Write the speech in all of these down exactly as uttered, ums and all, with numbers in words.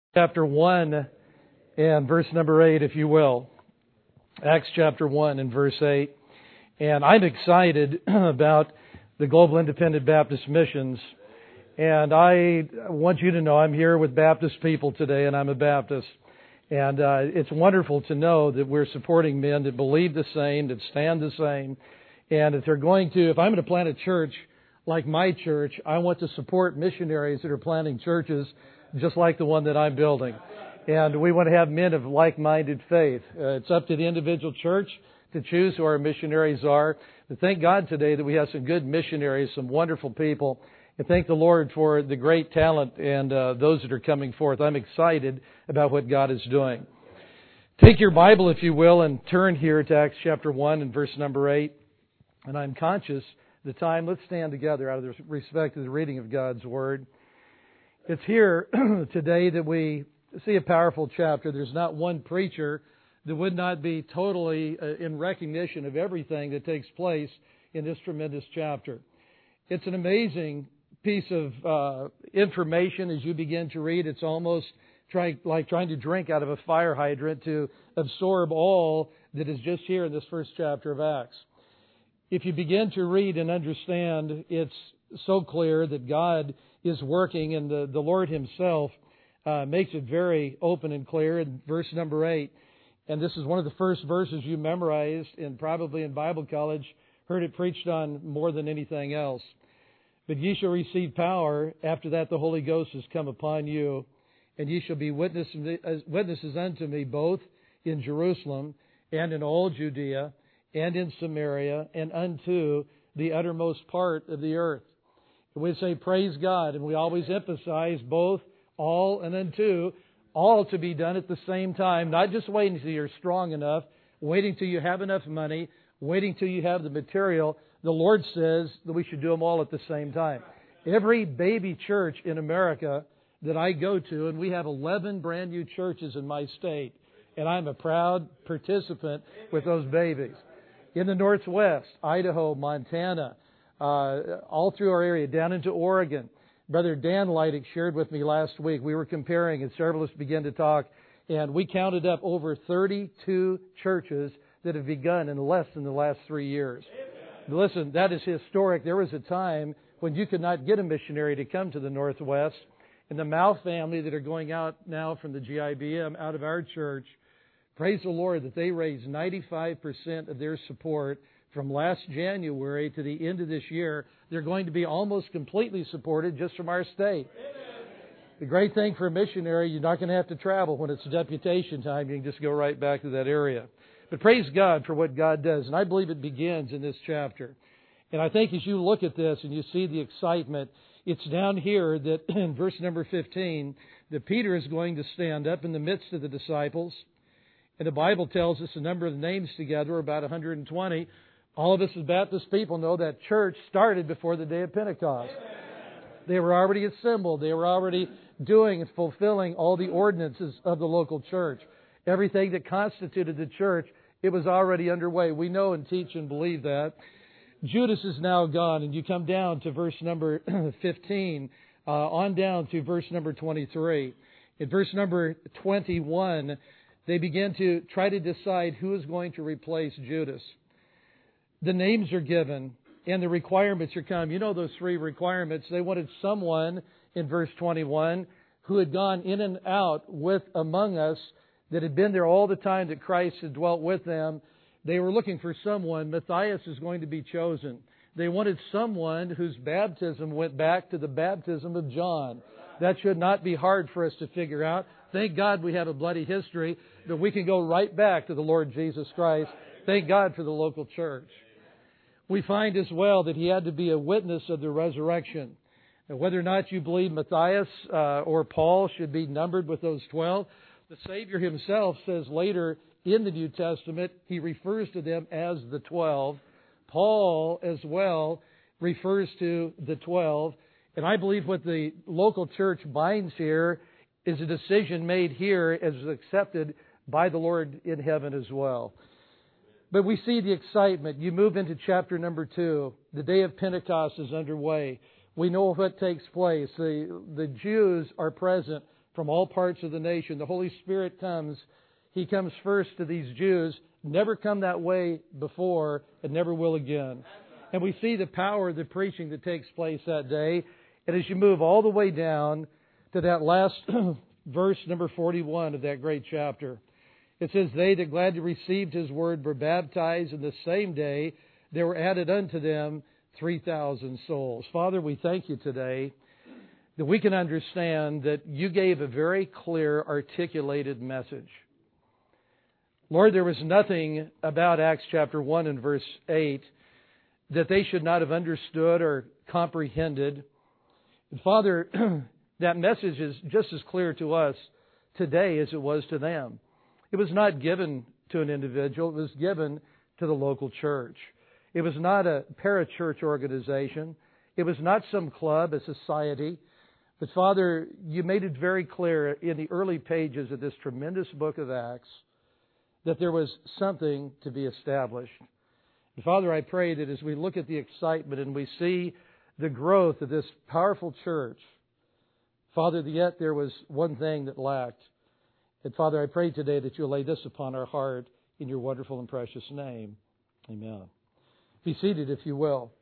Chapter one and verse number eight, if you will. Acts chapter one and verse eight. And I'm excited about the Global Independent Baptist Missions. And I want you to know I'm here with Baptist people today, and I'm a Baptist. And uh, it's wonderful to know that we're supporting men that believe the same, that stand the same. And if they're going to, if I'm going to plant a church like my church, I want to support missionaries that are planting churches just like the one that I'm building. And we want to have men of like-minded faith. Uh, it's up to the individual church to choose who our missionaries are. But thank God today that we have some good missionaries, some wonderful people. And thank the Lord for the great talent and uh, those that are coming forth. I'm excited about what God is doing. Take your Bible, if you will, and turn here to Acts chapter one and verse number eight. And I'm conscious of the time. Let's stand together out of the respect of the reading of God's Word. It's here today that we see a powerful chapter. There's not one preacher that would not be totally in recognition of everything that takes place in this tremendous chapter. It's an amazing piece of uh, information as you begin to read. It's almost try, like trying to drink out of a fire hydrant to absorb all that is just here in this first chapter of Acts. If you begin to read and understand, it's so clear that God is working, and the, the Lord Himself uh, makes it very open and clear in verse number eight. And this is one of the first verses you memorized, and probably in Bible college heard it preached on more than anything else. But ye shall receive power. After that the Holy Ghost has come upon you, and ye shall be witnesses, witnesses unto me both in Jerusalem and in all Judea and in Samaria and unto the uttermost part of the earth. We say praise God, and we always emphasize both, all, and unto, all to be done at the same time, not just waiting until you're strong enough, waiting till you have enough money, waiting till you have the material. The Lord says that we should do them all at the same time. Every baby church in America that I go to, and we have eleven brand new churches in my state, and I'm a proud participant with those babies. In the Northwest, Idaho, Montana, Uh, all through our area, down into Oregon. Brother Dan Leidick shared with me last week. We were comparing, and several of us began to talk, and we counted up over thirty-two churches that have begun in less than the last three years. Amen. Listen, that is historic. There was a time when you could not get a missionary to come to the Northwest, and the Mao family that are going out now from the G I B M out of our church, praise the Lord that they raised ninety-five percent of their support from last January to the end of this year. They're going to be almost completely supported just from our state. Amen. The great thing for a missionary, you're not going to have to travel when it's deputation time. You can just go right back to that area. But praise God for what God does. And I believe it begins in this chapter. And I think as you look at this and you see the excitement, it's down here that in verse number fifteen, that Peter is going to stand up in the midst of the disciples. And the Bible tells us the number of the names together are about one hundred twenty. All of us as Baptist people know that church started before the day of Pentecost. Amen. They were already assembled. They were already doing and fulfilling all the ordinances of the local church. Everything that constituted the church, it was already underway. We know and teach and believe that. Judas is now gone, and you come down to verse number fifteen, uh, on down to verse number twenty-three. In verse number twenty-one, they begin to try to decide who is going to replace Judas. The names are given and the requirements are come. You know those three requirements. They wanted someone, in verse twenty-one, who had gone in and out with among us, that had been there all the time that Christ had dwelt with them. They were looking for someone. Matthias is going to be chosen. They wanted someone whose baptism went back to the baptism of John. That should not be hard for us to figure out. Thank God we have a bloody history that we can go right back to the Lord Jesus Christ. Thank God for the local church. We find as well that he had to be a witness of the resurrection. Now, whether or not you believe Matthias uh, or Paul should be numbered with those twelve, the Savior Himself says later in the New Testament, He refers to them as the twelve. Paul as well refers to the twelve. And I believe what the local church binds here is a decision made here as accepted by the Lord in heaven as well. But we see the excitement. You move into chapter number two. The day of Pentecost is underway. We know what takes place. The, the Jews are present from all parts of the nation. The Holy Spirit comes. He comes first to these Jews, never come that way before, and never will again. And we see the power of the preaching that takes place that day. And as you move all the way down to that last verse, number forty-one of that great chapter, it says, they that gladly received His word were baptized, and the same day there were added unto them three thousand souls. Father, we thank You today that we can understand that You gave a very clear, articulated message. Lord, there was nothing about Acts chapter one and verse eight that they should not have understood or comprehended. And Father, that message is just as clear to us today as it was to them. It was not given to an individual. It was given to the local church. It was not a parachurch organization. It was not some club, a society. But Father, You made it very clear in the early pages of this tremendous book of Acts that there was something to be established. And Father, I pray that as we look at the excitement and we see the growth of this powerful church, Father, yet there was one thing that lacked. And Father, I pray today that You'll lay this upon our heart in Your wonderful and precious name. Amen. Be seated if you will.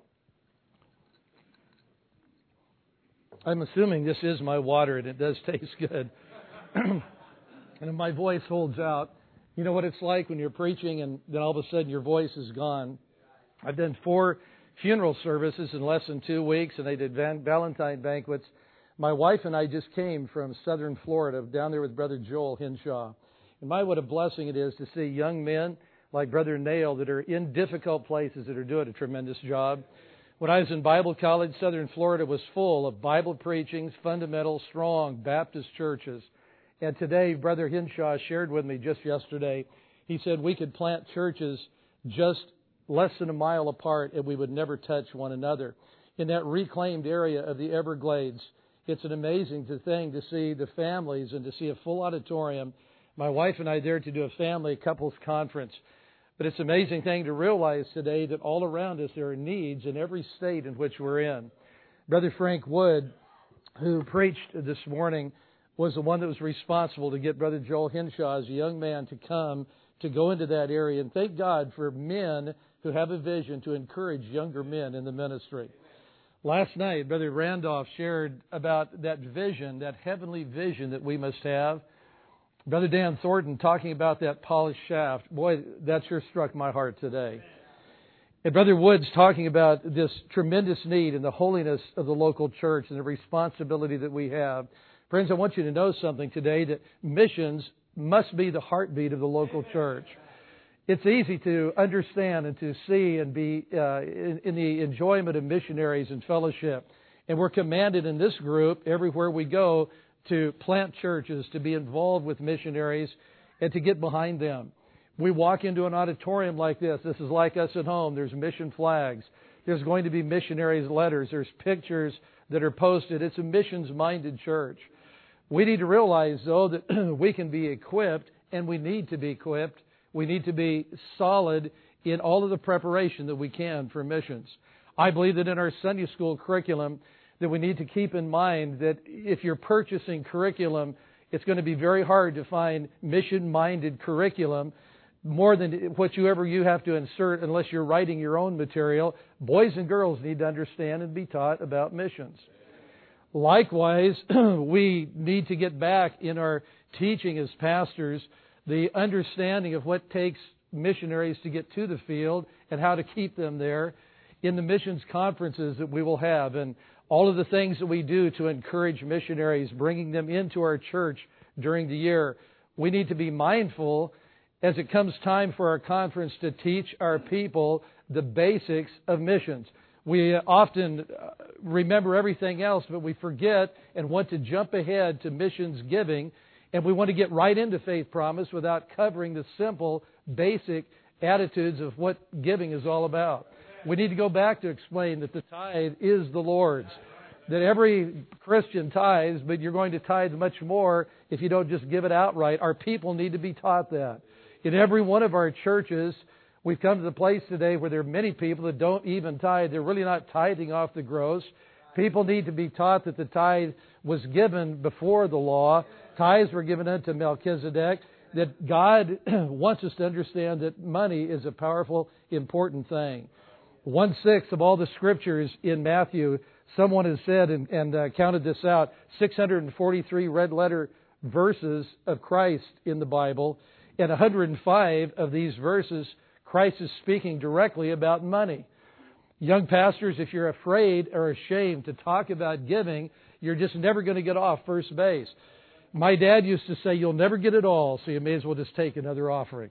I'm assuming this is my water and it does taste good. And if my voice holds out, you know what it's like when you're preaching and then all of a sudden your voice is gone. I've done four funeral services in less than two weeks, and they did Valentine banquets. My wife and I just came from southern Florida, down there with Brother Joel Hinshaw. And my, what a blessing it is to see young men like Brother Nail that are in difficult places that are doing a tremendous job. When I was in Bible college, southern Florida was full of Bible preachings, fundamental, strong Baptist churches. And today, Brother Hinshaw shared with me just yesterday, he said we could plant churches just less than a mile apart and we would never touch one another. In that reclaimed area of the Everglades, it's an amazing thing to see the families and to see a full auditorium. My wife and I there to do a family couples conference. But it's an amazing thing to realize today that all around us there are needs in every state in which we're in. Brother Frank Wood, who preached this morning, was the one that was responsible to get Brother Joel Hinshaw as a young man to come to go into that area. And thank God for men who have a vision to encourage younger men in the ministry. Last night, Brother Randolph shared about that vision, that heavenly vision that we must have. Brother Dan Thornton talking about that polished shaft. Boy, that sure struck my heart today. And Brother Woods talking about this tremendous need and the holiness of the local church and the responsibility that we have. Friends, I want you to know something today, that missions must be the heartbeat of the local church. It's easy to understand and to see and be uh, in, in the enjoyment of missionaries and fellowship. And we're commanded in this group, everywhere we go, to plant churches, to be involved with missionaries, and to get behind them. We walk into an auditorium like this. This is like us at home. There's mission flags. There's going to be missionaries' letters. There's pictures that are posted. It's a missions-minded church. We need to realize, though, that we can be equipped, and we need to be equipped. We need to be solid in all of the preparation that we can for missions. I believe that in our Sunday school curriculum, that we need to keep in mind that if you're purchasing curriculum, it's going to be very hard to find mission-minded curriculum more than what you ever you have to insert unless you're writing your own material. Boys and girls need to understand and be taught about missions. Likewise, we need to get back in our teaching as pastors the understanding of what takes missionaries to get to the field and how to keep them there in the missions conferences that we will have, and all of the things that we do to encourage missionaries, bringing them into our church during the year. We need to be mindful as it comes time for our conference to teach our people the basics of missions. We often remember everything else, but we forget and want to jump ahead to missions giving, and we want to get right into Faith Promise without covering the simple, basic attitudes of what giving is all about. We need to go back to explain that the tithe is the Lord's, that every Christian tithes, but you're going to tithe much more if you don't just give it outright. Our people need to be taught that. In every one of our churches, we've come to the place today where there are many people that don't even tithe. They're really not tithing off the gross. People need to be taught that the tithe was given before the law. Tithes were given unto Melchizedek. That God wants us to understand that money is a powerful, important thing. One-sixth of all the scriptures in Matthew, someone has said and, and uh, counted this out, six hundred forty-three red-letter verses of Christ in the Bible. And one hundred five of these verses, Christ is speaking directly about money. Young pastors, if you're afraid or ashamed to talk about giving, you're just never going to get off first base. My dad used to say, you'll never get it all, so you may as well just take another offering.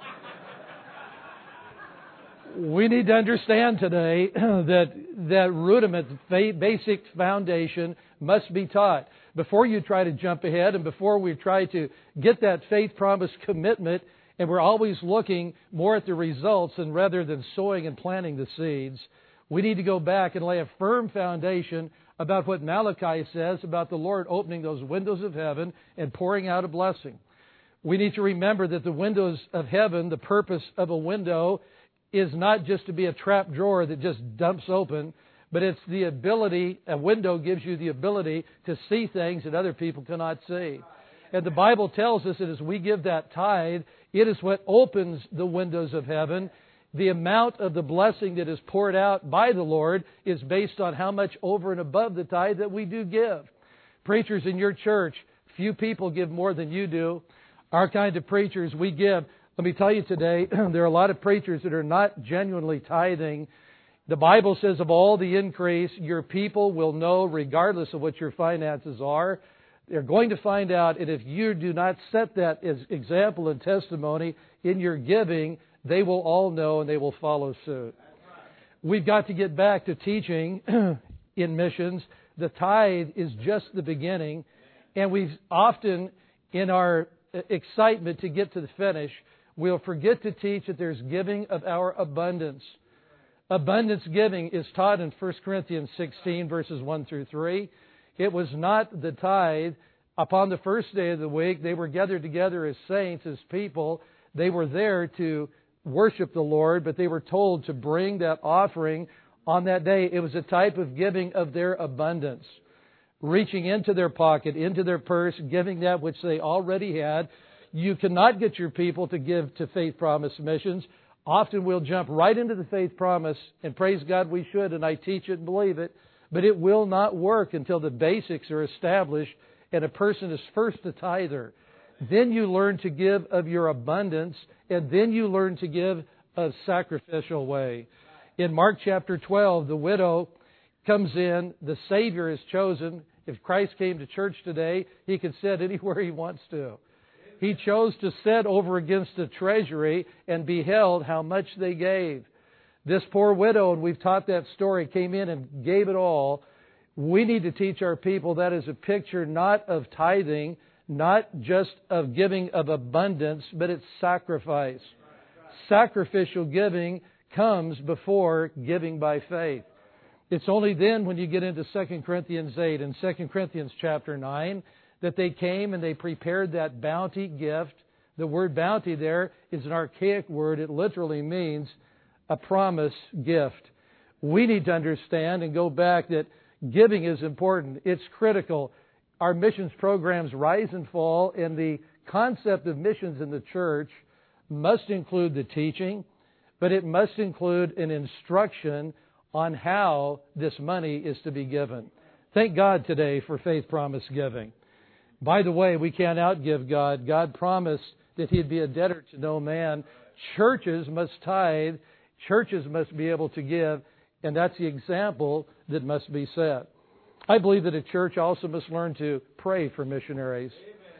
We need to understand today that that rudiment, basic foundation must be taught. Before you try to jump ahead and before we try to get that faith promise commitment, and we're always looking more at the results and rather than sowing and planting the seeds, we need to go back and lay a firm foundation about what Malachi says about the Lord opening those windows of heaven and pouring out a blessing. We need to remember that the windows of heaven, the purpose of a window, is not just to be a trap drawer that just dumps open, but it's the ability, a window gives you the ability to see things that other people cannot see. And the Bible tells us that as we give that tithe, it is what opens the windows of heaven. The amount of the blessing that is poured out by the Lord is based on how much over and above the tithe that we do give. Preachers in your church, few people give more than you do. Our kind of preachers, we give. Let me tell you today, there are a lot of preachers that are not genuinely tithing. The Bible says of all the increase, your people will know regardless of what your finances are. They're going to find out, and if you do not set that as example and testimony in your giving, they will all know and they will follow suit. We've got to get back to teaching in missions. The tithe is just the beginning, and we've often, in our excitement to get to the finish, we'll forget to teach that there's giving of our abundance. Abundance giving is taught in First Corinthians sixteen, verses one through three. It was not the tithe. Upon the first day of the week, they were gathered together as saints, as people. They were there to worship the Lord, but they were told to bring that offering on that day. It was a type of giving of their abundance. Reaching into their pocket, into their purse, giving that which they already had. You cannot get your people to give to Faith Promise Missions. Often we'll jump right into the Faith Promise, and praise God we should, and I teach it and believe it, but it will not work until the basics are established and a person is first a tither. Then you learn to give of your abundance, and then you learn to give a sacrificial way. In Mark chapter twelve, the widow comes in, the Savior is chosen. If Christ came to church today, He could sit anywhere He wants to. He chose to sit over against the treasury and beheld how much they gave. This poor widow, and we've taught that story, came in and gave it all. We need to teach our people that is a picture not of tithing, not just of giving of abundance, but it's sacrifice. Sacrificial giving comes before giving by faith. It's only then when you get into Second Corinthians eight and Second Corinthians chapter nine that they came and they prepared that bounty gift. The word bounty there is an archaic word. It literally means a promise gift. We need to understand and go back that giving is important. It's critical. Our missions programs rise and fall, and the concept of missions in the church must include the teaching, but it must include an instruction on how this money is to be given. Thank God today for Faith Promise giving. By the way, we can't outgive God. God promised that He'd be a debtor to no man. Churches must tithe. Churches must be able to give. And that's the example that must be set. I believe that a church also must learn to pray for missionaries.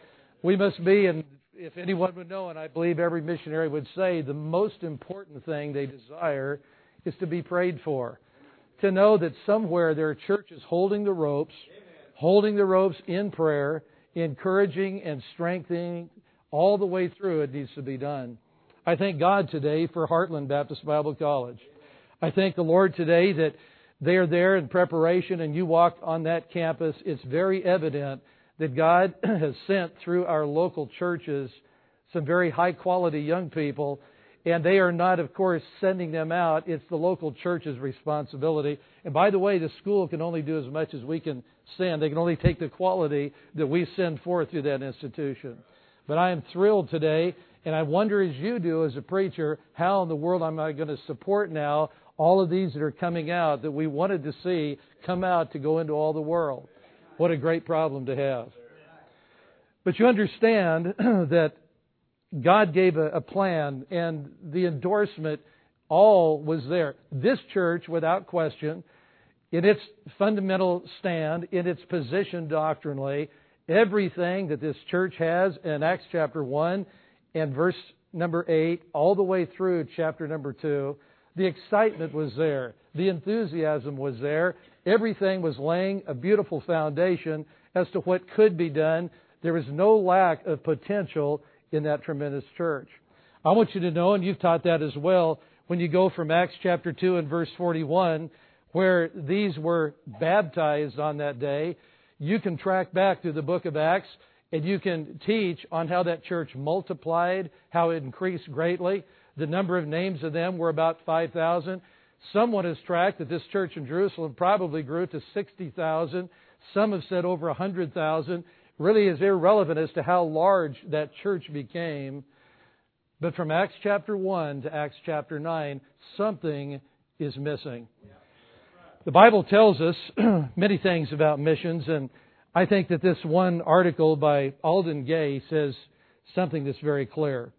We must be, and if anyone would know, and I believe every missionary would say, the most important thing they desire is to be prayed for. To know that somewhere there are churches holding the ropes, holding the ropes in prayer, encouraging and strengthening all the way through. It needs to be done. I thank God today for Heartland Baptist Bible College. I thank the Lord today that they are there in preparation and you walk on that campus. It's very evident that God has sent through our local churches some very high quality young people. And they are not, of course, sending them out. It's the local church's responsibility. And by the way, the school can only do as much as we can send. They can only take the quality that we send forth through that institution. But I am thrilled today, and I wonder as you do as a preacher, how in the world am I going to support now all of these that are coming out that we wanted to see come out to go into all the world. What a great problem to have. But you understand that God gave a, a plan, and the endorsement all was there. This church, without question, in its fundamental stand, in its position doctrinally, everything that this church has in Acts chapter one and verse number eight, all the way through chapter number two, the excitement was there. The enthusiasm was there. Everything was laying a beautiful foundation as to what could be done. There was no lack of potential in that tremendous church. I want you to know, and you've taught that as well, when you go from Acts chapter two and verse forty-one, where these were baptized on that day, you can track back through the book of Acts, and you can teach on how that church multiplied, how it increased greatly. The number of names of them were about five thousand. Someone has tracked that this church in Jerusalem probably grew to sixty thousand. Some have said over one hundred thousand. Really is irrelevant as to how large that church became. But from Acts chapter one to Acts chapter nine, something is missing. The Bible tells us many things about missions, and I think that this one article by Alden Gay says something that's very clear.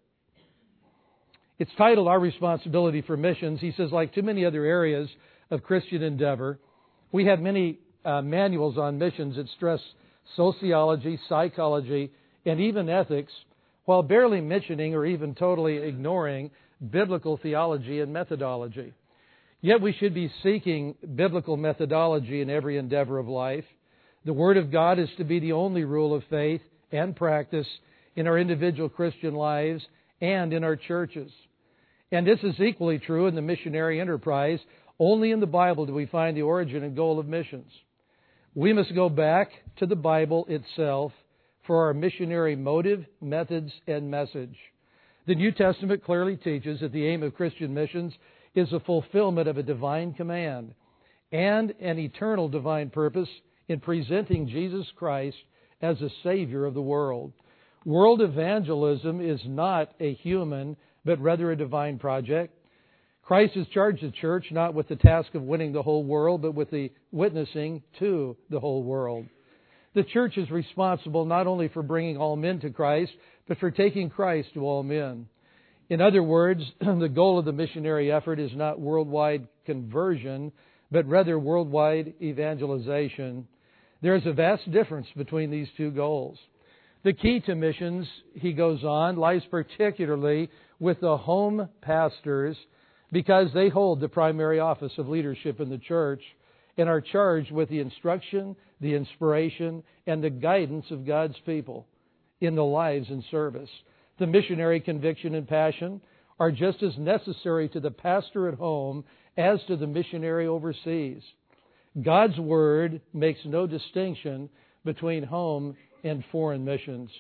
It's titled, Our Responsibility for Missions. He says, like too many other areas of Christian endeavor, we have many uh, manuals on missions that stress sociology, psychology, and even ethics, while barely mentioning or even totally ignoring biblical theology and methodology. Yet we should be seeking biblical methodology in every endeavor of life. The Word of God is to be the only rule of faith and practice in our individual Christian lives and in our churches. And this is equally true in the missionary enterprise. Only in the Bible do we find the origin and goal of missions. We must go back to the Bible itself for our missionary motive, methods, and message. The New Testament clearly teaches that the aim of Christian missions is the fulfillment of a divine command and an eternal divine purpose in presenting Jesus Christ as the Savior of the world. World evangelism is not a human, but rather a divine project. Christ has charged the church not with the task of winning the whole world, but with the witnessing to the whole world. The church is responsible not only for bringing all men to Christ, but for taking Christ to all men. In other words, the goal of the missionary effort is not worldwide conversion, but rather worldwide evangelization. There is a vast difference between these two goals. The key to missions, he goes on, lies particularly with the home pastors, because they hold the primary office of leadership in the church and are charged with the instruction, the inspiration, and the guidance of God's people in the lives and service. The missionary conviction and passion are just as necessary to the pastor at home as to the missionary overseas. God's Word makes no distinction between home and foreign missions.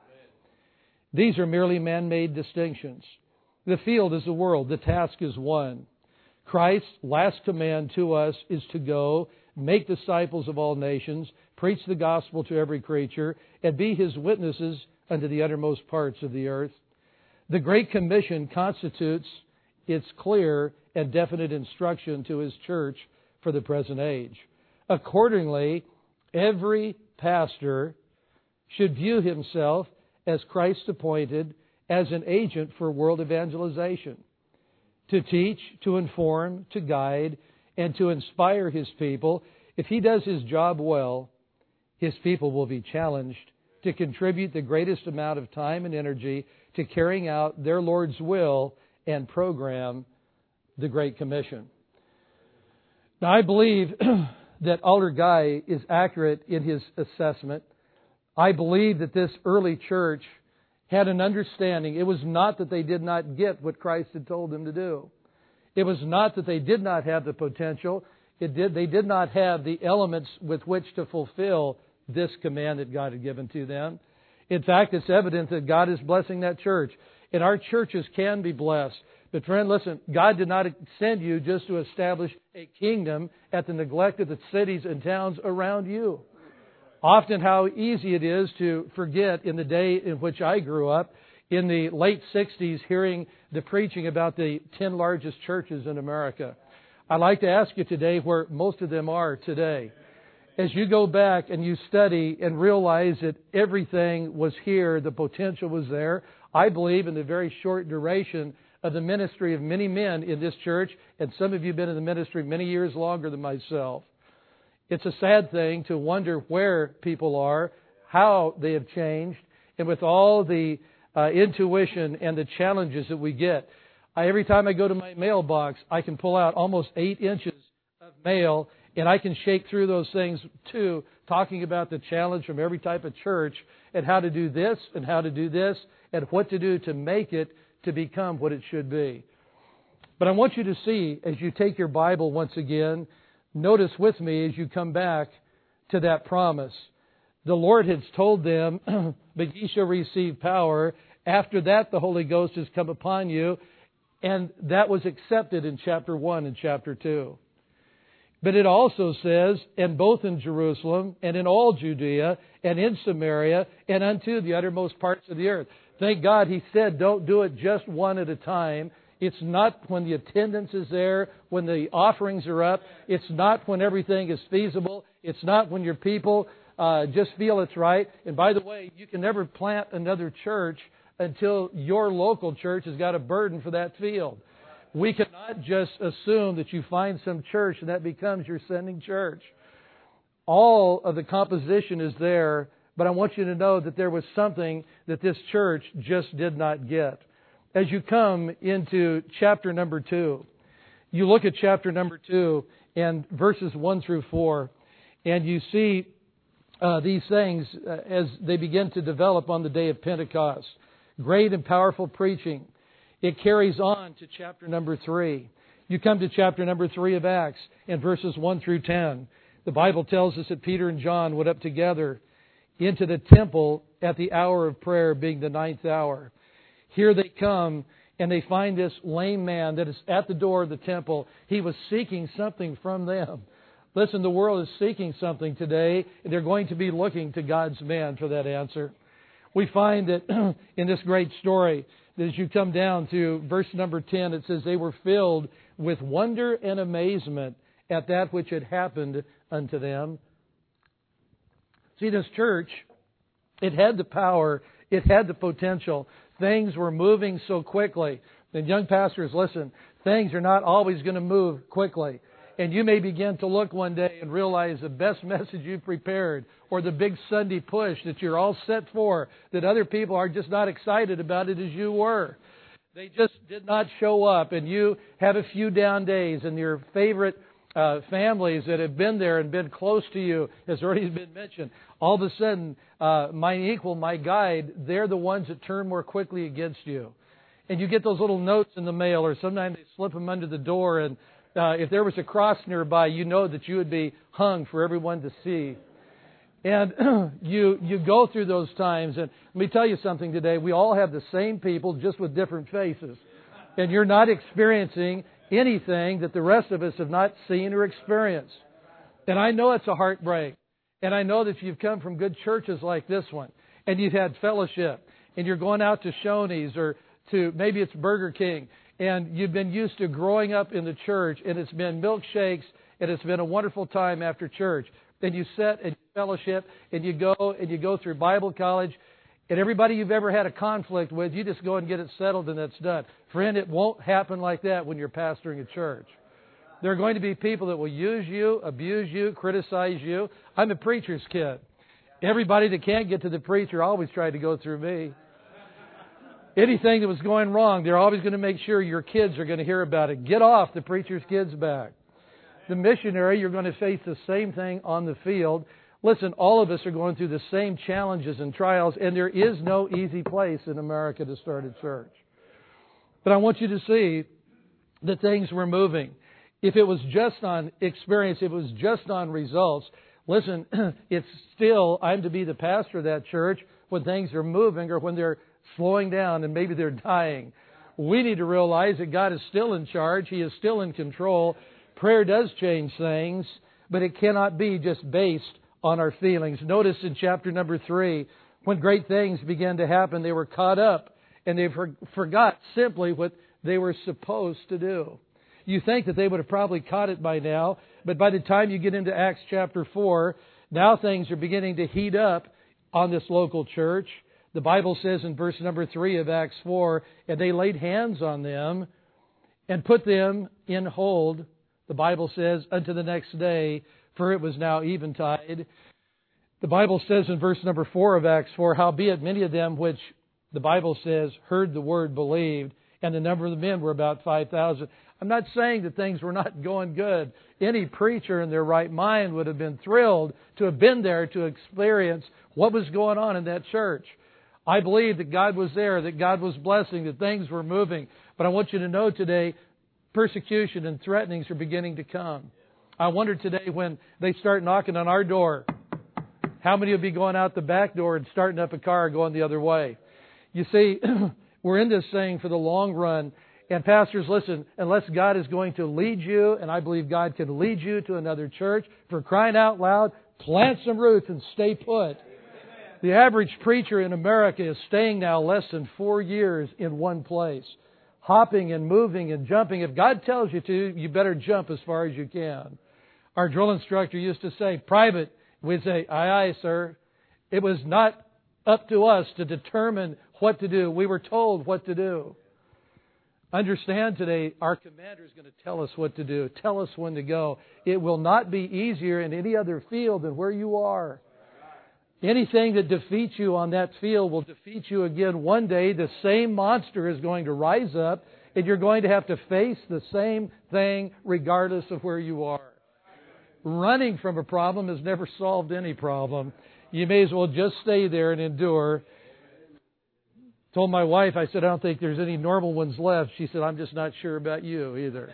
These are merely man-made distinctions. The field is the world. The task is one. Christ's last command to us is to go, make disciples of all nations, preach the gospel to every creature, and be His witnesses unto the uttermost parts of the earth. The Great Commission constitutes its clear and definite instruction to His church for the present age. Accordingly, every pastor should view himself as Christ appointed as an agent for world evangelization, to teach, to inform, to guide, and to inspire his people. If he does his job well, his people will be challenged to contribute the greatest amount of time and energy to carrying out their Lord's will and program, the Great Commission. Now, I believe that Alder Guy is accurate in his assessment. I believe that this early church had an understanding. It was not that they did not get what Christ had told them to do. It was not that they did not have the potential. It did, they did not have the elements with which to fulfill this command that God had given to them. In fact, it's evident that God is blessing that church. And our churches can be blessed. But friend, listen, God did not send you just to establish a kingdom at the neglect of the cities and towns around you. Often how easy it is to forget in the day in which I grew up, in the late sixties, hearing the preaching about the ten largest churches in America. I'd like to ask you today where most of them are today. As you go back and you study and realize that everything was here, the potential was there, I believe in the very short duration of the ministry of many men in this church, and some of you have been in the ministry many years longer than myself. It's a sad thing to wonder where people are, how they have changed, and with all the uh, intuition and the challenges that we get. I, every time I go to my mailbox, I can pull out almost eight inches of mail, and I can shake through those things too, talking about the challenge from every type of church and how to do this and how to do this and what to do to make it to become what it should be. But I want you to see, as you take your Bible once again, notice with me as you come back to that promise. The Lord has told them, but ye shall receive power. After that, the Holy Ghost has come upon you. And that was accepted in chapter one and chapter two. But it also says, and both in Jerusalem and in all Judea and in Samaria and unto the uttermost parts of the earth. Thank God He said don't do it just one at a time. It's not when the attendance is there, when the offerings are up. It's not when everything is feasible. It's not when your people uh, just feel it's right. And by the way, you can never plant another church until your local church has got a burden for that field. We cannot just assume that you find some church and that becomes your sending church. All of the composition is there, but I want you to know that there was something that this church just did not get. As you come into chapter number two, you look at chapter number two and verses one through four, and you see uh, these things uh, as they begin to develop on the day of Pentecost. Great and powerful preaching. It carries on to chapter number three. You come to chapter number three of Acts and verses one through ten. The Bible tells us that Peter and John went up together into the temple at the hour of prayer, being the ninth hour. Here they come and they find this lame man that is at the door of the temple. He was seeking something from them. Listen, the world is seeking something today, and they're going to be looking to God's man for that answer. We find that in this great story, that as you come down to verse number ten, it says, they were filled with wonder and amazement at that which had happened unto them. See, this church, it had the power, it had the potential. Things were moving so quickly. And young pastors, listen, things are not always going to move quickly. And you may begin to look one day and realize the best message you've prepared or the big Sunday push that you're all set for, that other people are just not excited about it as you were. They just did not show up, and you have a few down days, and your favorite uh, families that have been there and been close to you, has already been mentioned, all of a sudden, uh, my equal, my guide, they're the ones that turn more quickly against you. And you get those little notes in the mail, or sometimes they slip them under the door, and Uh, if there was a cross nearby, you know that you would be hung for everyone to see. And you you go through those times. And let me tell you something today. We all have the same people, just with different faces. And you're not experiencing anything that the rest of us have not seen or experienced. And I know it's a heartbreak. And I know that you've come from good churches like this one. And you've had fellowship. And you're going out to Shoney's or to maybe it's Burger King. And you've been used to growing up in the church, and it's been milkshakes, and it's been a wonderful time after church. Then you sit and you fellowship, and you go and you go through Bible college, and everybody you've ever had a conflict with, you just go and get it settled, and that's done. Friend, it won't happen like that when you're pastoring a church. There are going to be people that will use you, abuse you, criticize you. I'm a preacher's kid. Everybody that can't get to the preacher always tried to go through me. Anything that was going wrong, they're always going to make sure your kids are going to hear about it. Get off the preacher's kids' back. The missionary, you're going to face the same thing on the field. Listen, all of us are going through the same challenges and trials, and there is no easy place in America to start a church. But I want you to see that things were moving. If it was just on experience, if it was just on results, listen, it's still, I'm to be the pastor of that church, when things are moving or when they're slowing down and maybe they're dying. We need to realize that God is still in charge. He is still in control. Prayer does change things, but it cannot be just based on our feelings. Notice in chapter number three, when great things began to happen, they were caught up and they for- forgot simply what they were supposed to do. You think that they would have probably caught it by now, but by the time you get into Acts chapter four, now things are beginning to heat up on this local church. The Bible says in verse number three of Acts four, and they laid hands on them and put them in hold, the Bible says, unto the next day, for it was now eventide. The Bible says in verse number four of Acts four, howbeit many of them which, the Bible says, heard the word believed, and the number of the men were about five thousand. I'm not saying that things were not going good. Any preacher in their right mind would have been thrilled to have been there to experience what was going on in that church. I believe that God was there, that God was blessing, that things were moving. But I want you to know today, persecution and threatenings are beginning to come. I wonder today when they start knocking on our door, how many will be going out the back door and starting up a car going the other way? You see, we're in this thing for the long run. And pastors, listen, unless God is going to lead you, and I believe God can lead you to another church, for crying out loud, plant some roots and stay put. The average preacher in America is staying now less than four years in one place, hopping and moving and jumping. If God tells you to, you better jump as far as you can. Our drill instructor used to say, private, we'd say, aye, aye, sir. It was not up to us to determine what to do. We were told what to do. Understand today, our commander is going to tell us what to do, tell us when to go. It will not be easier in any other field than where you are. Anything that defeats you on that field will defeat you again one day. The same monster is going to rise up, and you're going to have to face the same thing regardless of where you are. Running from a problem has never solved any problem. You may as well just stay there and endure. Told my wife, I said, I don't think there's any normal ones left. She said, I'm just not sure about you either.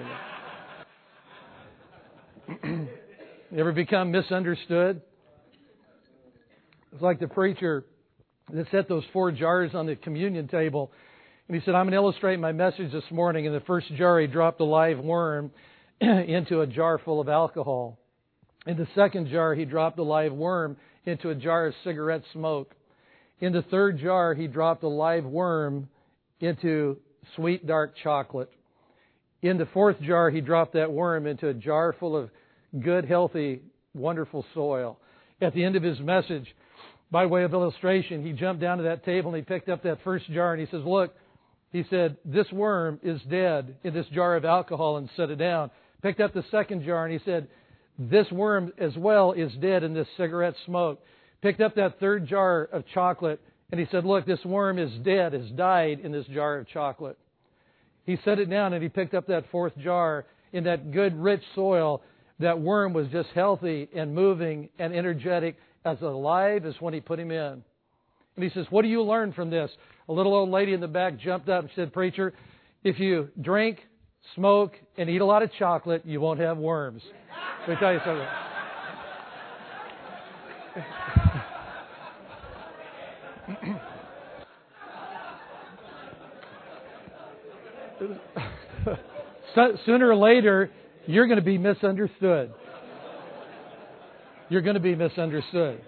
You ever become misunderstood? It's like the preacher that set those four jars on the communion table. And he said, I'm going to illustrate my message this morning. In the first jar, he dropped a live worm into a jar full of alcohol. In the second jar, he dropped a live worm into a jar of cigarette smoke. In the third jar, he dropped a live worm into sweet dark chocolate. In the fourth jar, he dropped that worm into a jar full of good, healthy, wonderful soil. At the end of his message, by way of illustration, he jumped down to that table and he picked up that first jar and he says, look, he said, this worm is dead in this jar of alcohol, and set it down. Picked up the second jar and he said, this worm as well is dead in this cigarette smoke. Picked up that third jar of chocolate and he said, look, this worm is dead, has died in this jar of chocolate. He set it down and he picked up that fourth jar. In that good, rich soil, that worm was just healthy and moving and energetic, as alive as when he put him in. And he says, what do you learn from this? A little old lady in the back jumped up and said, preacher, if you drink, smoke, and eat a lot of chocolate, you won't have worms. Let me tell you something. Sooner or later, you're going to be misunderstood. You're going to be misunderstood.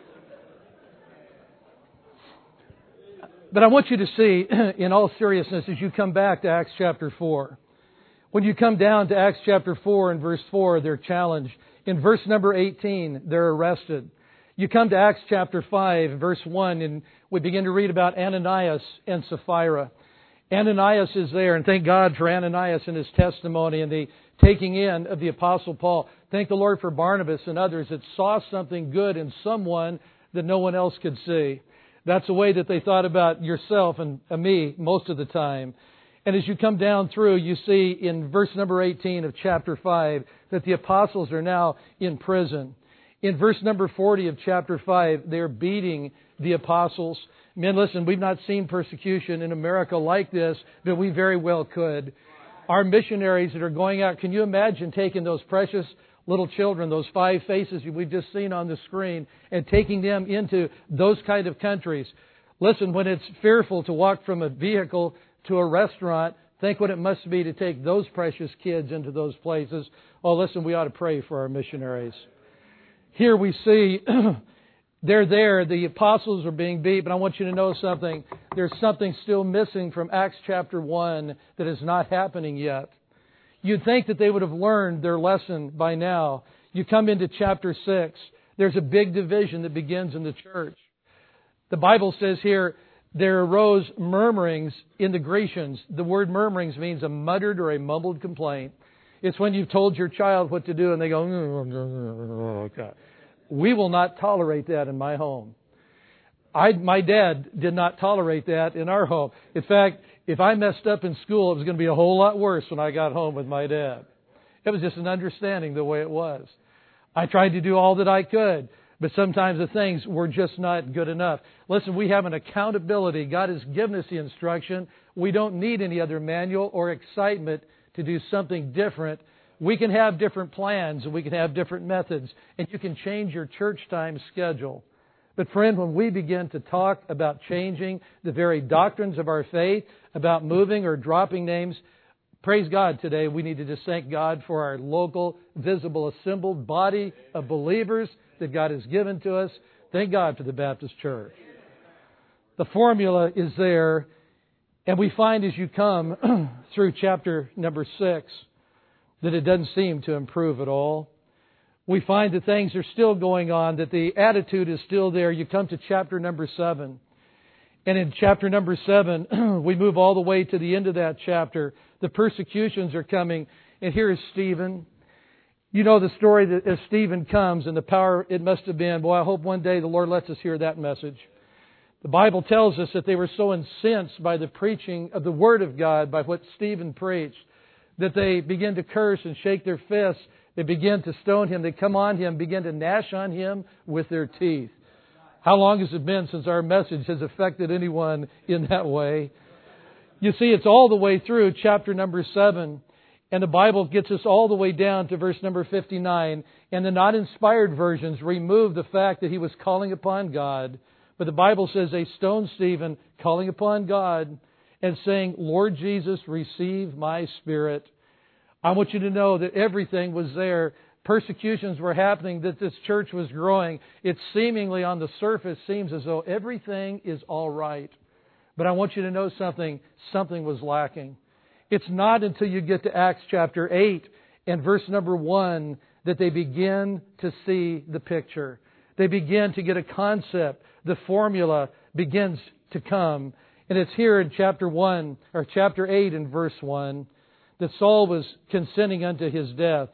But I want you to see, in all seriousness, as you come back to Acts chapter four, when you come down to Acts chapter four and verse four, they're challenged. In verse number eighteen, they're arrested. You come to Acts chapter five, verse one, and we begin to read about Ananias and Sapphira. Ananias is there, and thank God for Ananias and his testimony and the taking in of the Apostle Paul. Thank the Lord for Barnabas and others that saw something good in someone that no one else could see. That's the way that they thought about yourself and me most of the time. And as you come down through, you see in verse number eighteen of chapter five that the apostles are now in prison. In verse number forty of chapter five, they're beating the apostles. Men, listen, we've not seen persecution in America like this, but we very well could. Our missionaries that are going out, can you imagine taking those precious little children, those five faces we've just seen on the screen, and taking them into those kind of countries. Listen, when it's fearful to walk from a vehicle to a restaurant, think what it must be to take those precious kids into those places. Oh, listen, we ought to pray for our missionaries. Here we see they're there, the apostles are being beat, but I want you to know something. There's something still missing from Acts chapter one that is not happening yet. You'd think that they would have learned their lesson by now. You come into chapter six, there's a big division that begins in the church. The Bible says here, there arose murmurings in the Grecians. The word murmurings means a muttered or a mumbled complaint. It's when you've told your child what to do and they go, oh, God. We will not tolerate that in my home. I, my dad did not tolerate that in our home. In fact, if I messed up in school, it was going to be a whole lot worse when I got home with my dad. It was just an understanding the way it was. I tried to do all that I could, but sometimes the things were just not good enough. Listen, we have an accountability. God has given us the instruction. We don't need any other manual or excitement to do something different. We can have different plans and we can have different methods, and you can change your church time schedule. But friend, when we begin to talk about changing the very doctrines of our faith, about moving or dropping names, praise God today, we need to just thank God for our local, visible, assembled body of believers that God has given to us. Thank God for the Baptist Church. The formula is there, and we find as you come through chapter number six that it doesn't seem to improve at all. We find that things are still going on, that the attitude is still there. You come to chapter number seven. And in chapter number seven, we move all the way to the end of that chapter. The persecutions are coming. And here is Stephen. You know the story that as Stephen comes and the power it must have been. Boy, I hope one day the Lord lets us hear that message. The Bible tells us that they were so incensed by the preaching of the Word of God, by what Stephen preached, that they begin to curse and shake their fists. They begin to stone him. They come on him, begin to gnash on him with their teeth. How long has it been since our message has affected anyone in that way? You see, it's all the way through chapter number seven. And the Bible gets us all the way down to verse number fifty-nine. And the not inspired versions remove the fact that he was calling upon God. But the Bible says they stoned Stephen, calling upon God and saying, Lord Jesus, receive my spirit. I want you to know that everything was there. Persecutions were happening, that this church was growing. It seemingly on the surface seems as though everything is all right. But I want you to know something. Something was lacking. It's not until you get to Acts chapter eight and verse number one that they begin to see the picture. They begin to get a concept. The formula begins to come. And it's here in chapter one, or chapter eight and verse one, that Saul was consenting unto his death.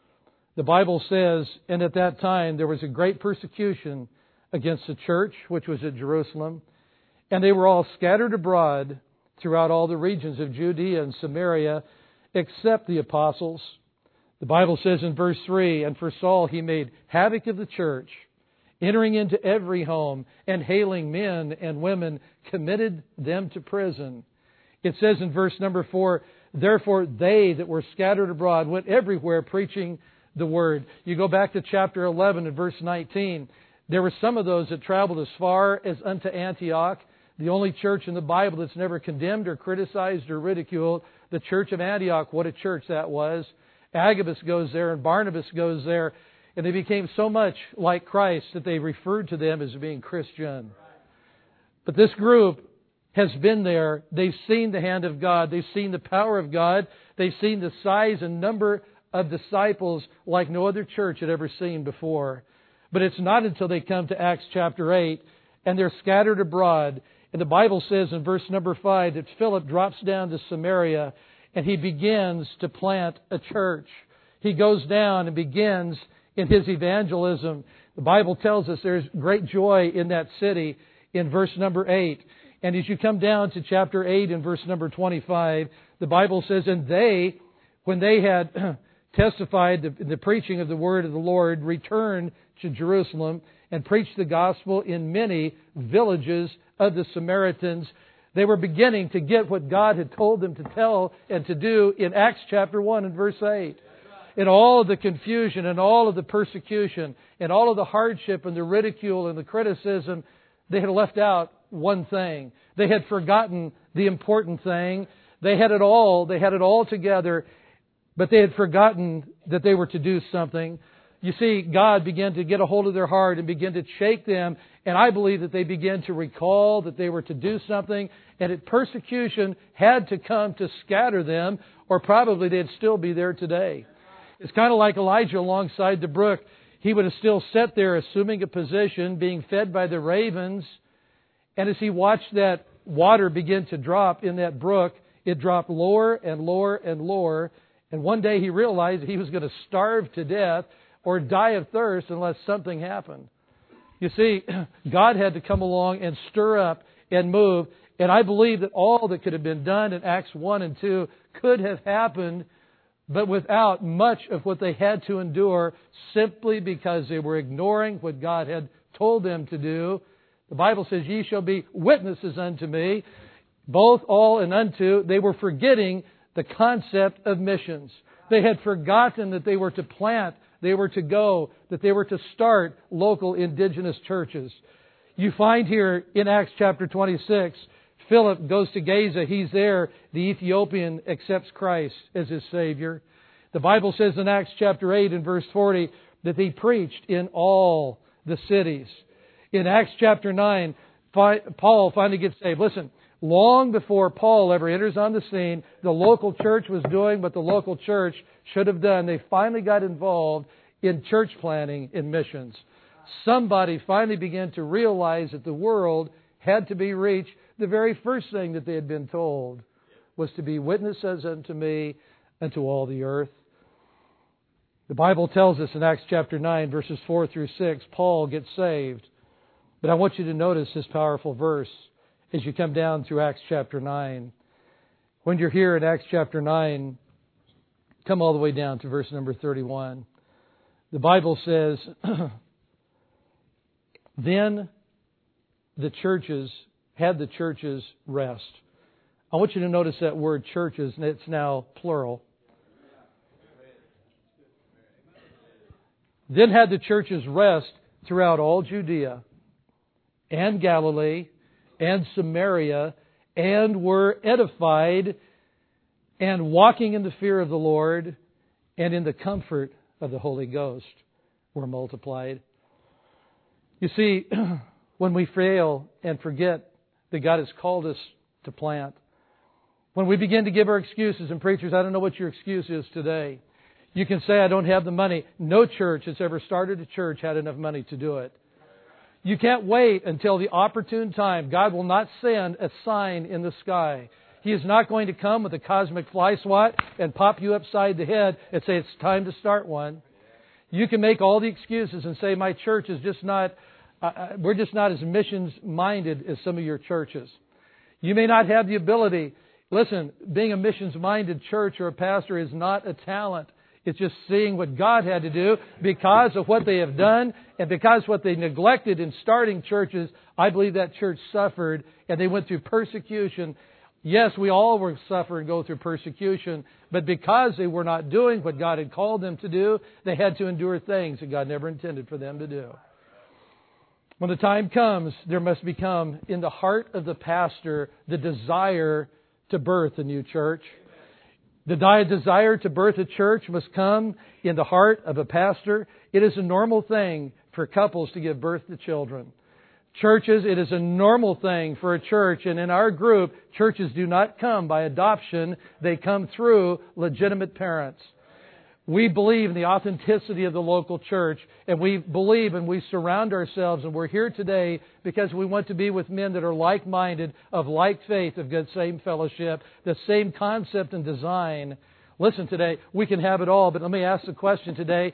The Bible says, and at that time there was a great persecution against the church, which was at Jerusalem, and they were all scattered abroad throughout all the regions of Judea and Samaria, except the apostles. The Bible says in verse three, and for Saul he made havoc of the church, entering into every home and hailing men and women, committed them to prison. It says in verse number four, therefore they that were scattered abroad went everywhere preaching the word. You go back to chapter eleven and verse nineteen. There were some of those that traveled as far as unto Antioch, the only church in the Bible that's never condemned or criticized or ridiculed. The church of Antioch, what a church that was. Agabus goes there and Barnabas goes there. And they became so much like Christ that they referred to them as being Christian. But this group has been there. They've seen the hand of God. They've seen the power of God. They've seen the size and number of disciples like no other church had ever seen before. But it's not until they come to Acts chapter eight and they're scattered abroad. And the Bible says in verse number five that Philip drops down to Samaria and he begins to plant a church. He goes down and begins in his evangelism. The Bible tells us there's great joy in that city in verse number eight. And as you come down to chapter eight and verse number twenty-five, the Bible says, and they, when they had testified the, the preaching of the word of the Lord, returned to Jerusalem and preached the gospel in many villages of the Samaritans. They were beginning to get what God had told them to tell and to do in Acts chapter one and verse eight. in all of the confusion and all of the persecution and all of the hardship and the ridicule and the criticism, they had left out one thing. They had forgotten the important thing. They had it all. They had it all together, but they had forgotten that they were to do something. You see, God began to get a hold of their heart and begin to shake them. And I believe that they began to recall that they were to do something. And that persecution had to come to scatter them, or probably they'd still be there today. It's kind of like Elijah alongside the brook. He would have still sat there assuming a position, being fed by the ravens. And as he watched that water begin to drop in that brook, it dropped lower and lower and lower. And one day he realized he was going to starve to death or die of thirst unless something happened. You see, God had to come along and stir up and move. And I believe that all that could have been done in Acts one and two could have happened, but without much of what they had to endure, simply because they were ignoring what God had told them to do. The Bible says, "Ye shall be witnesses unto me, both all and unto." They were forgetting the concept of missions. They had forgotten that they were to plant, they were to go, that they were to start local indigenous churches. You find here in Acts chapter twenty-six, Philip goes to Gaza. He's there. The Ethiopian accepts Christ as his Savior. The Bible says in Acts chapter eight and verse forty that he preached in all the cities. In Acts chapter nine, Paul finally gets saved. Listen, long before Paul ever enters on the scene, the local church was doing what the local church should have done. They finally got involved in church planting and missions. Somebody finally began to realize that the world had to be reached. The very first thing that they had been told was to be witnesses unto me and to all the earth. The Bible tells us in Acts chapter nine, verses four through six, Paul gets saved. But I want you to notice this powerful verse as you come down through Acts chapter nine. When you're here in Acts chapter nine, come all the way down to verse number thirty-one. The Bible says, then the churches had the churches rest. I want you to notice that word churches, and it's now plural. Then had the churches rest throughout all Judea and Galilee and Samaria, and were edified and walking in the fear of the Lord and in the comfort of the Holy Ghost were multiplied. You see, when we fail and forget that God has called us to plant, when we begin to give our excuses, and preachers, I don't know what your excuse is today. You can say, I don't have the money. No church that's ever started a church had enough money to do it. You can't wait until the opportune time. God will not send a sign in the sky. He is not going to come with a cosmic fly swat and pop you upside the head and say, it's time to start one. You can make all the excuses and say, my church is just not, uh, we're just not as missions minded as some of your churches. You may not have the ability. Listen, being a missions minded church or a pastor is not a talent. It's just seeing what God had to do because of what they have done and because what they neglected in starting churches. I believe that church suffered and they went through persecution. Yes, we all will suffer and go through persecution, but because they were not doing what God had called them to do, they had to endure things that God never intended for them to do. When the time comes, there must become in the heart of the pastor the desire to birth a new church. The desire to birth a church must come in the heart of a pastor. It is a normal thing for couples to give birth to children. Churches, it is a normal thing for a church, and in our group, churches do not come by adoption. They come through legitimate parents. We believe in the authenticity of the local church, and we believe and we surround ourselves, and we're here today because we want to be with men that are like-minded, of like faith, of good same fellowship, the same concept and design. Listen, today, we can have it all, but let me ask the question today,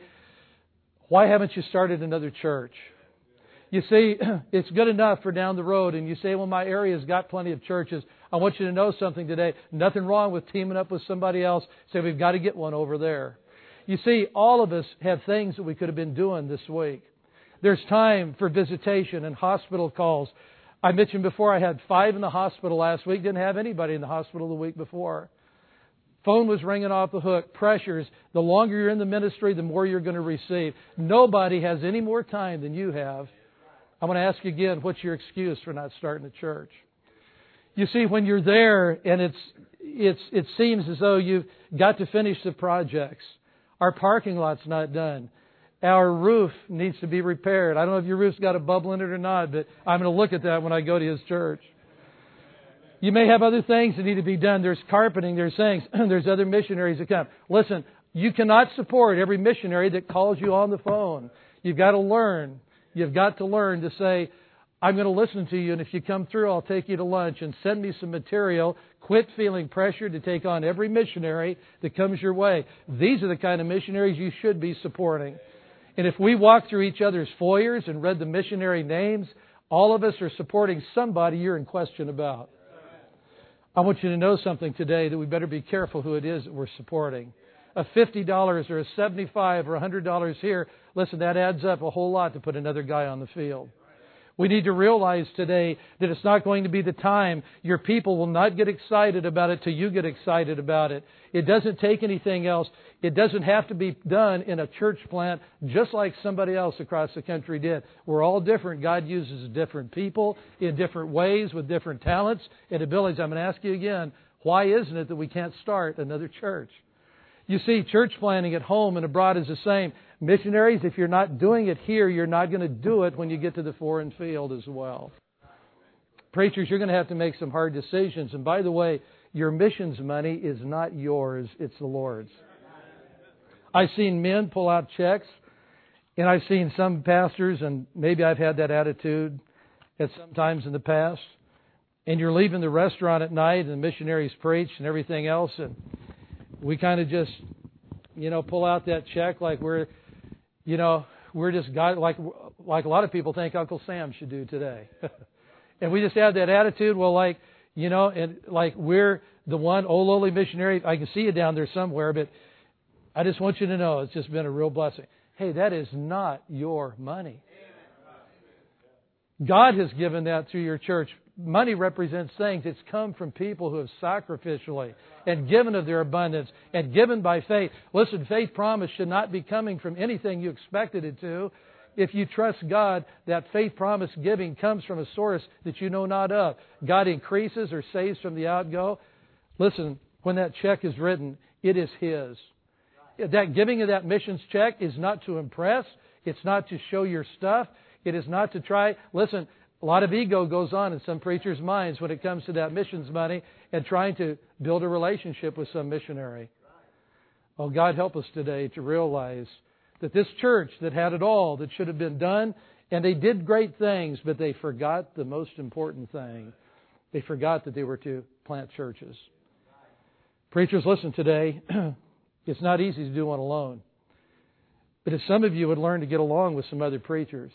why haven't you started another church? You see, it's good enough for down the road, and you say, well, my area's got plenty of churches. I want you to know something today. Nothing wrong with teaming up with somebody else. Say, we've got to get one over there. You see, all of us have things that we could have been doing this week. There's time for visitation and hospital calls. I mentioned before I had five in the hospital last week. Didn't have anybody in the hospital the week before. Phone was ringing off the hook. Pressures. The longer you're in the ministry, the more you're going to receive. Nobody has any more time than you have. I want to ask you again, what's your excuse for not starting a church? You see, when you're there and it's it's it seems as though you've got to finish the projects. Our parking lot's not done. Our roof needs to be repaired. I don't know if your roof's got a bubble in it or not, but I'm going to look at that when I go to his church. You may have other things that need to be done. There's carpeting, there's things, there's other missionaries that come. Listen, you cannot support every missionary that calls you on the phone. You've got to learn. You've got to learn to say, I'm going to listen to you, and if you come through, I'll take you to lunch and send me some material. Quit feeling pressured to take on every missionary that comes your way. These are the kind of missionaries you should be supporting. And if we walk through each other's foyers and read the missionary names, all of us are supporting somebody you're in question about. I want you to know something today, that we better be careful who it is that we're supporting. A fifty dollars or a seventy-five dollars or a one hundred dollars here, listen, that adds up a whole lot to put another guy on the field. We need to realize today that it's not going to be the time. Your people will not get excited about it till you get excited about it. It doesn't take anything else. It doesn't have to be done in a church plant just like somebody else across the country did. We're all different. God uses different people in different ways with different talents and abilities. I'm going to ask you again, why isn't it that we can't start another church? You see, church planting at home and abroad is the same. Missionaries, if you're not doing it here, you're not going to do it when you get to the foreign field as well. Preachers, you're going to have to make some hard decisions. And by the way, your missions money is not yours, it's the Lord's. I've seen men pull out checks, and I've seen some pastors, and maybe I've had that attitude at some times in the past, and you're leaving the restaurant at night, and the missionaries preach and everything else, and we kind of just, you know, pull out that check like we're, you know, we're just God, like like a lot of people think Uncle Sam should do today. And we just have that attitude, well, like, you know, and like we're the one, oh, lowly missionary. I can see you down there somewhere, but I just want you to know it's just been a real blessing. Hey, that is not your money. God has given that through your church. Money represents things. It's come from people who have sacrificially and given of their abundance and given by faith. Listen, faith promise should not be coming from anything you expected it to. If you trust God, that faith promise giving comes from a source that you know not of. God increases or saves from the outgo. Listen, when that check is written, it is His. That giving of that missions check is not to impress. It's not to show your stuff. It is not to try. Listen, a lot of ego goes on in some preachers' minds when it comes to that missions money and trying to build a relationship with some missionary. Oh, God help us today to realize that this church that had it all that should have been done, and they did great things, but they forgot the most important thing. They forgot that they were to plant churches. Preachers, listen today. It's not easy to do one alone. But if some of you would learn to get along with some other preachers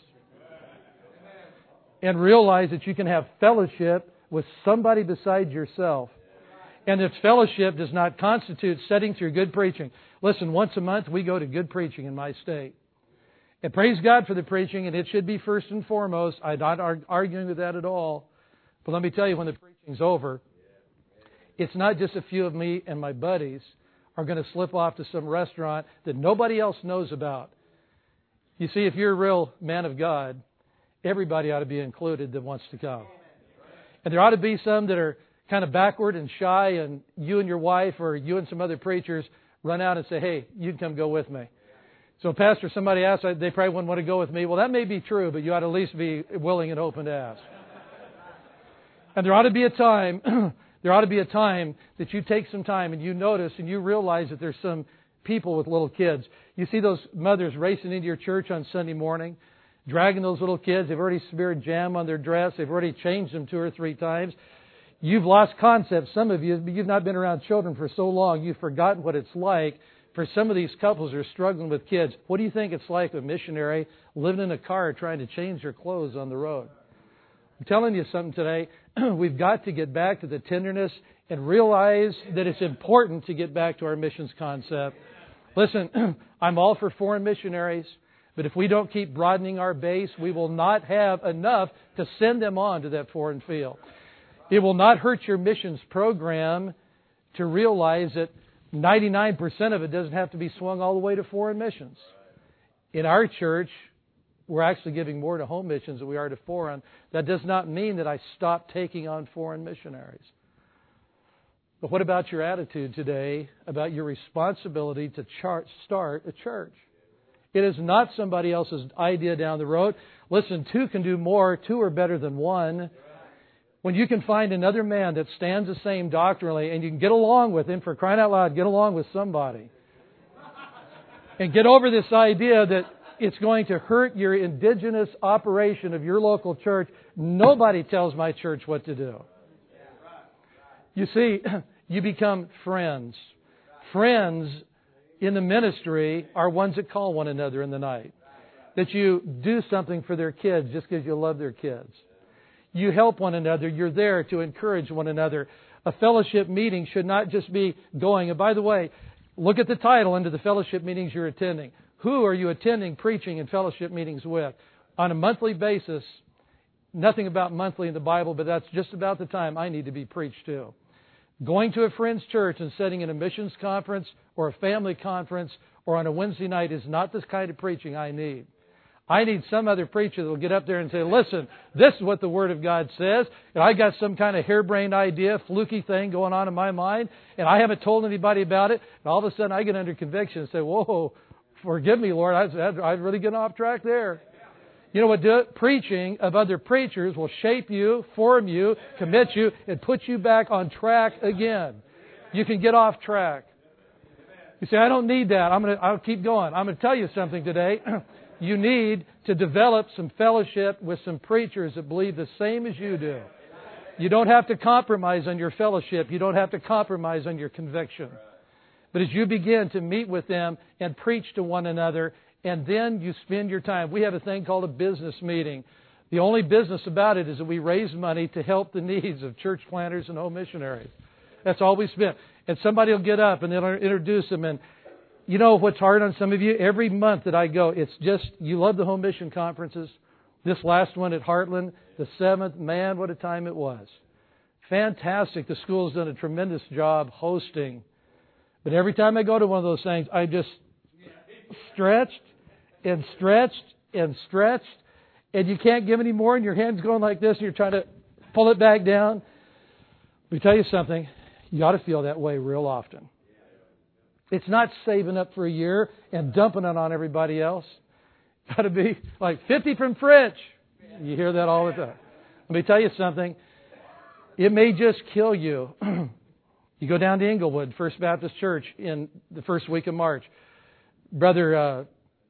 and realize that you can have fellowship with somebody besides yourself, and that fellowship does not constitute sitting through good preaching. Listen, once a month we go to good preaching in my state. And praise God for the preaching, and it should be first and foremost. I'm not arguing with that at all. But let me tell you, when the preaching's over, it's not just a few of me and my buddies are going to slip off to some restaurant that nobody else knows about. You see, if you're a real man of God, everybody ought to be included that wants to come. And there ought to be some that are kind of backward and shy, and you and your wife or you and some other preachers run out and say, hey, you can come go with me. So, Pastor, somebody asks, they probably wouldn't want to go with me. Well, that may be true, but you ought to at least be willing and open to ask. And there ought to be a time... There ought to be a time that you take some time and you notice and you realize that there's some people with little kids. You see those mothers racing into your church on Sunday morning, dragging those little kids. They've already smeared jam on their dress. They've already changed them two or three times. You've lost concept. Some of you, you've not been around children for so long, you've forgotten what it's like. For some of these couples who are struggling with kids, what do you think it's like, a missionary living in a car trying to change their clothes on the road? I'm telling you something today. We've got to get back to the tenderness and realize that it's important to get back to our missions concept. Listen, I'm all for foreign missionaries, but if we don't keep broadening our base, we will not have enough to send them on to that foreign field. It will not hurt your missions program to realize that ninety-nine percent of it doesn't have to be swung all the way to foreign missions. In our church, we're actually giving more to home missions than we are to foreign. That does not mean that I stop taking on foreign missionaries. But what about your attitude today about your responsibility to char- start a church? It is not somebody else's idea down the road. Listen, two can do more. Two are better than one. When you can find another man that stands the same doctrinally and you can get along with him, for crying out loud, get along with somebody. And get over this idea that it's going to hurt your indigenous operation of your local church. Nobody tells my church what to do. You see, you become friends. Friends in the ministry are ones that call one another in the night. That you do something for their kids just because you love their kids. You help one another. You're there to encourage one another. A fellowship meeting should not just be going. And by the way, look at the title under the fellowship meetings you're attending. Who are you attending, preaching, and fellowship meetings with? On a monthly basis, nothing about monthly in the Bible, but that's just about the time I need to be preached to. Going to a friend's church and sitting in a missions conference or a family conference or on a Wednesday night is not this kind of preaching I need. I need some other preacher that will get up there and say, listen, this is what the Word of God says, and I got some kind of harebrained idea, fluky thing going on in my mind, and I haven't told anybody about it, and all of a sudden I get under conviction and say, whoa, forgive me, Lord, I was, I was really getting off track there. You know what? Do, preaching of other preachers will shape you, form you, commit you, and put you back on track again. You can get off track. You say, I don't need that. I'm going to, I'll keep going. I'm going to tell you something today. You need to develop some fellowship with some preachers that believe the same as you do. You don't have to compromise on your fellowship. You don't have to compromise on your conviction. But as you begin to meet with them and preach to one another, and then you spend your time. We have a thing called a business meeting. The only business about it is that we raise money to help the needs of church planters and home missionaries. That's all we spend. And somebody will get up and they'll introduce them. And you know what's hard on some of you? Every month that I go, it's just, you love the home mission conferences. This last one at Heartland, the seventh, man, what a time it was. Fantastic. The school's done a tremendous job hosting. But every time I go to one of those things, I just stretched and stretched and stretched, and you can't give any more, and your hand's going like this, and you're trying to pull it back down. Let me tell you something. You ought to feel that way real often. It's not saving up for a year and dumping it on everybody else. It's got to be like fifty from Fritch. You hear that all the time. Let me tell you something. It may just kill you. You go down to Inglewood, First Baptist Church, in the first week of March. Brother uh,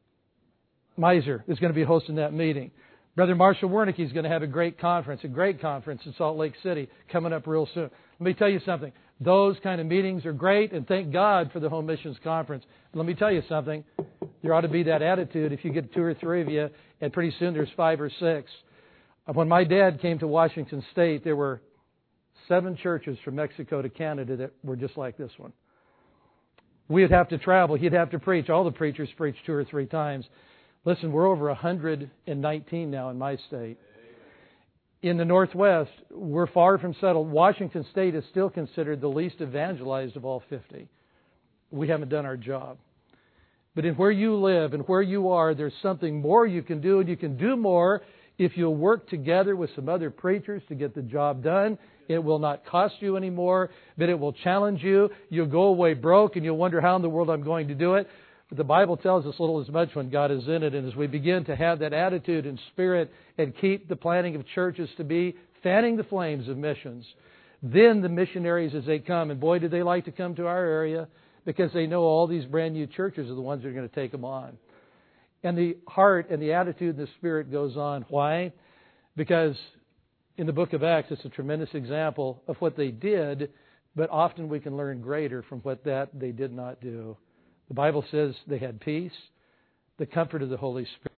Miser is going to be hosting that meeting. Brother Marshall Wernicke is going to have a great conference, a great conference in Salt Lake City coming up real soon. Let me tell you something. Those kind of meetings are great, and thank God for the Home Missions Conference. But let me tell you something. There ought to be that attitude if you get two or three of you, and pretty soon there's five or six. When my dad came to Washington State, there were seven churches from Mexico to Canada that were just like this one. We'd have to travel. He'd have to preach. All the preachers preach two or three times. Listen, we're over one hundred nineteen now in my state. In the Northwest, we're far from settled. Washington State is still considered the least evangelized of all fifty. We haven't done our job. But in where you live and where you are, there's something more you can do, and you can do more if you'll work together with some other preachers to get the job done. It will not cost you anymore, but it will challenge you. You'll go away broke, and you'll wonder how in the world I'm going to do it. But the Bible tells us little as much when God is in it. And as we begin to have that attitude and spirit and keep the planting of churches to be fanning the flames of missions, then the missionaries as they come, and boy, do they like to come to our area because they know all these brand new churches are the ones that are going to take them on. And the heart and the attitude and the spirit goes on. Why? Because in the book of Acts, it's a tremendous example of what they did, but often we can learn greater from what that they did not do. The Bible says they had peace, the comfort of the Holy Spirit.